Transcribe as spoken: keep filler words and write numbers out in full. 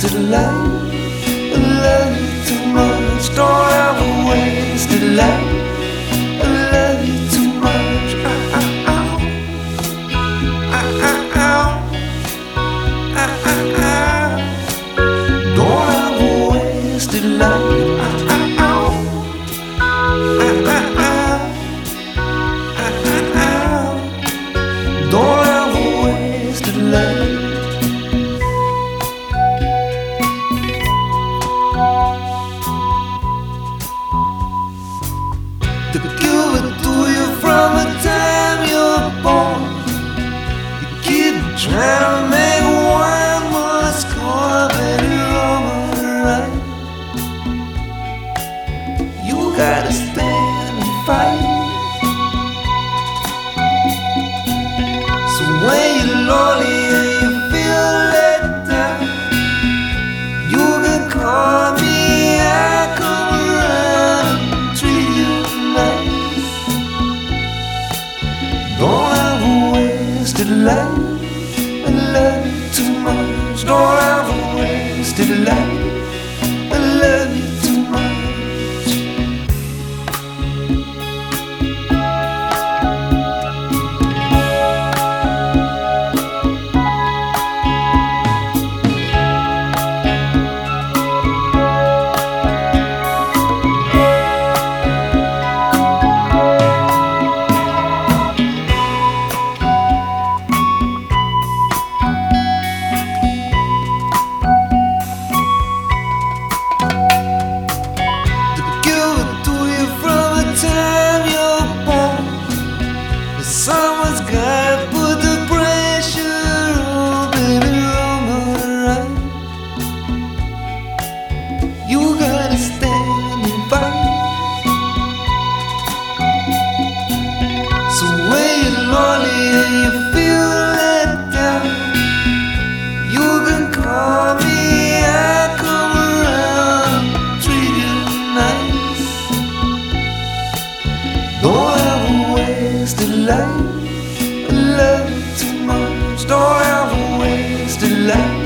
wasted life. I love you too much. Don't have a wasted life. I love you too much. Ow, ow, ow. Ow, ow, ow. Ow, ow, ow. Don't have a wasted life. Ow, ow, ow. Ow, ow, ow. Ow, ow, ow. Don't have a wasted life. To give it to you from the time you're born. You keep trying to make one more score, but you're wrong or right. You gotta stand and fight. So when you're lonely and you feel let down, you can call me. I come around and treat you nice. Don't have a wasted life. I love you too much. Don't have a wasted life. I love you too much. Someone's gotta put the pressure on, baby, wrong or right. You gotta stand and fight. So when you're lonely and you feel let down, you can call me. I come around, treat you nice. Don't have a wasted life. I love you too much. Don't have a wasted life.